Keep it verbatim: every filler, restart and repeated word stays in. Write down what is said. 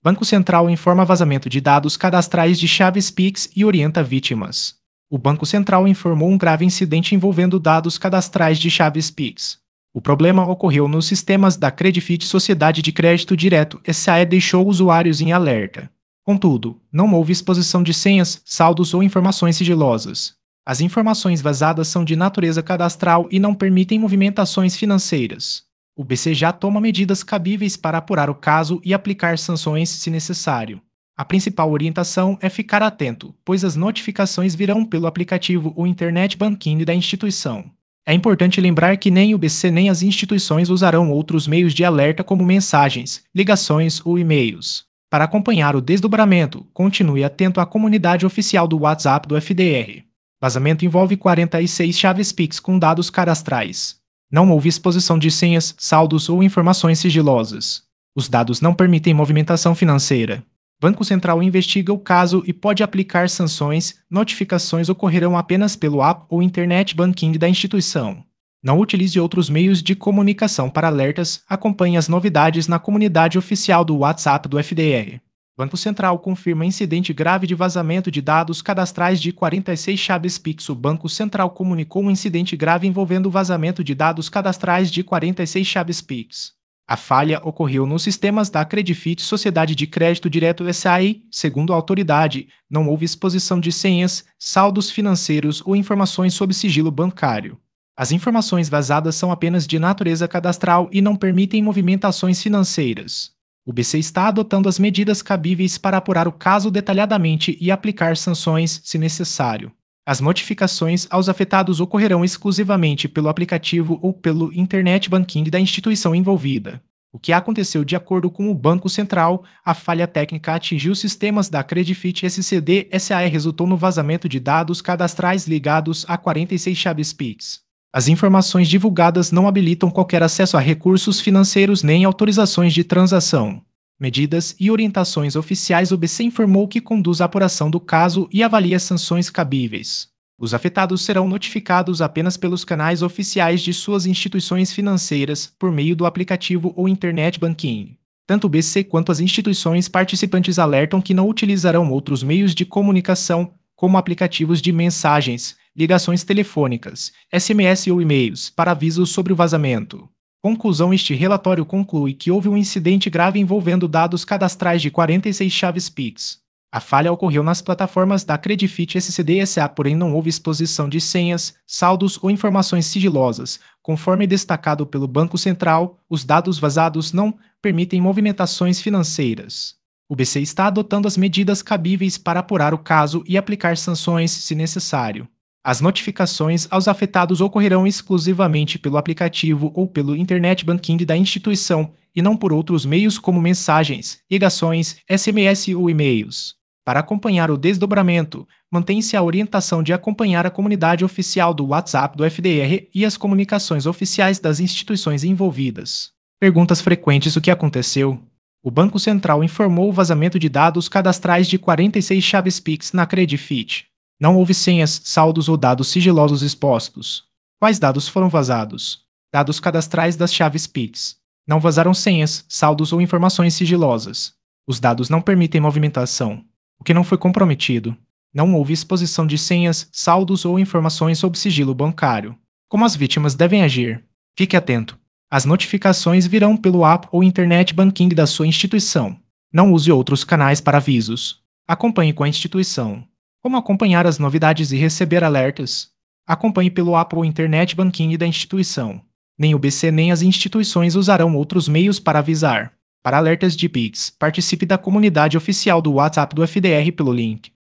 Banco Central informa vazamento de dados cadastrais de chaves Pix e orienta vítimas. O Banco Central informou um grave incidente envolvendo dados cadastrais de chaves Pix. O problema ocorreu nos sistemas da Credifit Sociedade de Crédito Direto S A e deixou usuários em alerta. Contudo, não houve exposição de senhas, saldos ou informações sigilosas. As informações vazadas são de natureza cadastral e não permitem movimentações financeiras. O B C já toma medidas cabíveis para apurar o caso e aplicar sanções se necessário. A principal orientação é ficar atento, pois as notificações virão pelo aplicativo ou internet banking da instituição. É importante lembrar que nem o B C nem as instituições usarão outros meios de alerta como mensagens, ligações ou e-mails. Para acompanhar o desdobramento, continue atento à comunidade oficial do WhatsApp do F D R. Vazamento envolve quarenta e seis chaves Pix com dados cadastrais. Não houve exposição de senhas, saldos ou informações sigilosas. Os dados não permitem movimentação financeira. Banco Central investiga o caso e pode aplicar sanções. Notificações ocorrerão apenas pelo app ou internet banking da instituição. Não utilize outros meios de comunicação para alertas. Acompanhe as novidades na comunidade oficial do WhatsApp do F D R. Banco Central confirma incidente grave de vazamento de dados cadastrais de quarenta e seis chaves Pix. O Banco Central comunicou um incidente grave envolvendo o vazamento de dados cadastrais de quarenta e seis chaves Pix. A falha ocorreu nos sistemas da Credifit Sociedade de Crédito Direto S A e, segundo a autoridade, não houve exposição de senhas, saldos financeiros ou informações sob sigilo bancário. As informações vazadas são apenas de natureza cadastral e não permitem movimentações financeiras. O B C está adotando as medidas cabíveis para apurar o caso detalhadamente e aplicar sanções, se necessário. As notificações aos afetados ocorrerão exclusivamente pelo aplicativo ou pelo internet banking da instituição envolvida. O que aconteceu de acordo com o Banco Central, a falha técnica atingiu os sistemas da Credifit S C D S A e resultou no vazamento de dados cadastrais ligados a quarenta e seis chaves Pix. As informações divulgadas não habilitam qualquer acesso a recursos financeiros nem autorizações de transação. Medidas e orientações oficiais. O B C informou que conduz a apuração do caso e avalia sanções cabíveis. Os afetados serão notificados apenas pelos canais oficiais de suas instituições financeiras, por meio do aplicativo ou internet banking. Tanto o B C quanto as instituições participantes alertam que não utilizarão outros meios de comunicação, como aplicativos de mensagens, ligações telefônicas, S M S ou e-mails, para avisos sobre o vazamento. Conclusão: este relatório conclui que houve um incidente grave envolvendo dados cadastrais de quarenta e seis chaves Pix. A falha ocorreu nas plataformas da Credifit S C D S A, porém não houve exposição de senhas, saldos ou informações sigilosas. Conforme destacado pelo Banco Central, os dados vazados não permitem movimentações financeiras. O B C está adotando as medidas cabíveis para apurar o caso e aplicar sanções, se necessário. As notificações aos afetados ocorrerão exclusivamente pelo aplicativo ou pelo internet banking da instituição e não por outros meios como mensagens, ligações, S M S ou e-mails. Para acompanhar o desdobramento, mantém-se a orientação de acompanhar a comunidade oficial do WhatsApp do F D R e as comunicações oficiais das instituições envolvidas. Perguntas frequentes: o que aconteceu? O Banco Central informou o vazamento de dados cadastrais de quarenta e seis chaves Pix na Credifit. Não houve senhas, saldos ou dados sigilosos expostos. Quais dados foram vazados? Dados cadastrais das chaves Pix. Não vazaram senhas, saldos ou informações sigilosas. Os dados não permitem movimentação. O que não foi comprometido? Não houve exposição de senhas, saldos ou informações sob sigilo bancário. Como as vítimas devem agir? Fique atento. As notificações virão pelo app ou internet banking da sua instituição. Não use outros canais para avisos. Acompanhe com a instituição. Como acompanhar as novidades e receber alertas? Acompanhe pelo app ou internet banking da instituição. Nem o B C nem as instituições usarão outros meios para avisar. Para alertas de Pix, participe da comunidade oficial do WhatsApp do F D R pelo link